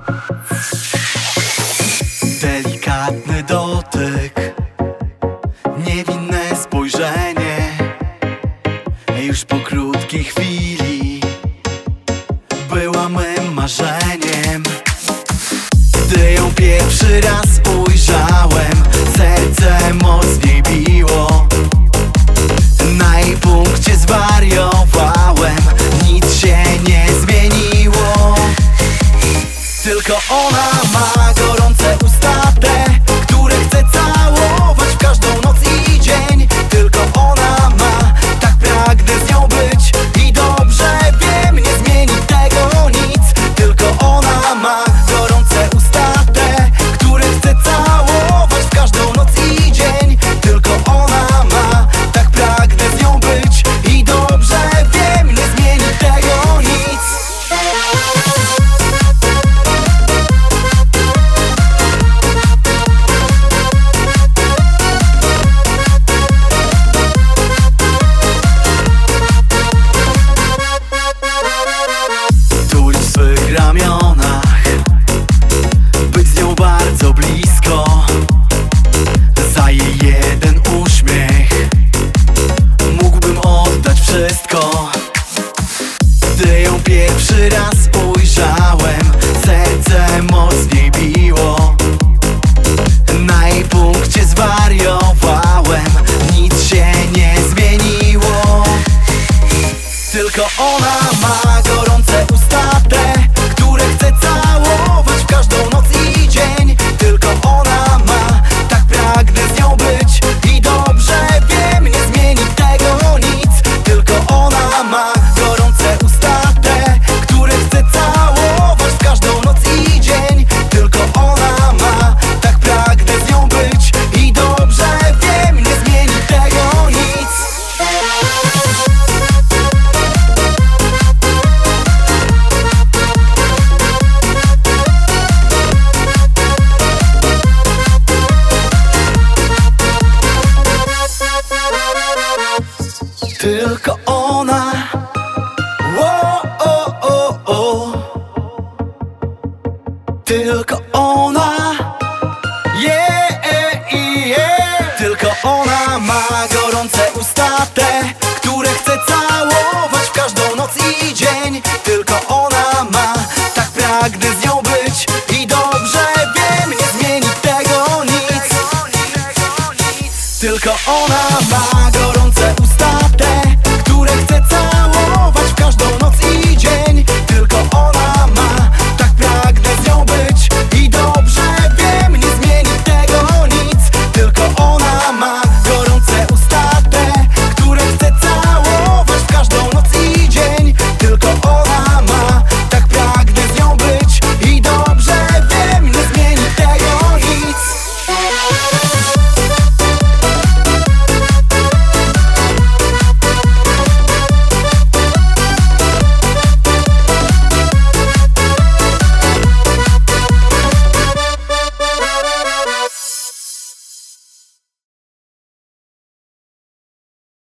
Delikatny dotyk, niewinne spojrzenie. Już po krótkiej chwili była mym marzeniem. Gdy ją pierwszy raz ujrzałem, serce mocniej biło. Na jej punkcie zwariowałem, nic się nie zmieniło. Tylko ona ma gorące usta te, które chcę całować w każdą noc i dzień. Tylko ona ma, tak pragnę z nią być i dobrze wiem, nie zmieni tego nic. Tylko ona ma gorące usta te, które chcę całować w każdą noc i dzień. Tylko ona ma, tak pragnę z nią być i dobrze wiem, nie zmieni tego nic. Tulić w swych ramionach, być z nią bardzo blisko. Za jej jeden uśmiech mógłbym oddać wszystko. Gdy ją pierwszy raz ujrzałem, serce mocniej biło. Na jej punkcie zwariowałem, nic się nie zmieniło. Tylko ona ma gorące usta te, które chcę całować w każdą noc i dzień. Tylko ona ma, tak pragnę z nią być i dobrze wiem, nie zmieni tego nic. Tylko ona ma gorące usta te, które chcę całować w każdą noc i dzień. Tylko ona ma, tak pragnę z nią być i dobrze wiem, nie zmieni tego nic. Tylko ona, o, o, o, o. Tylko ona.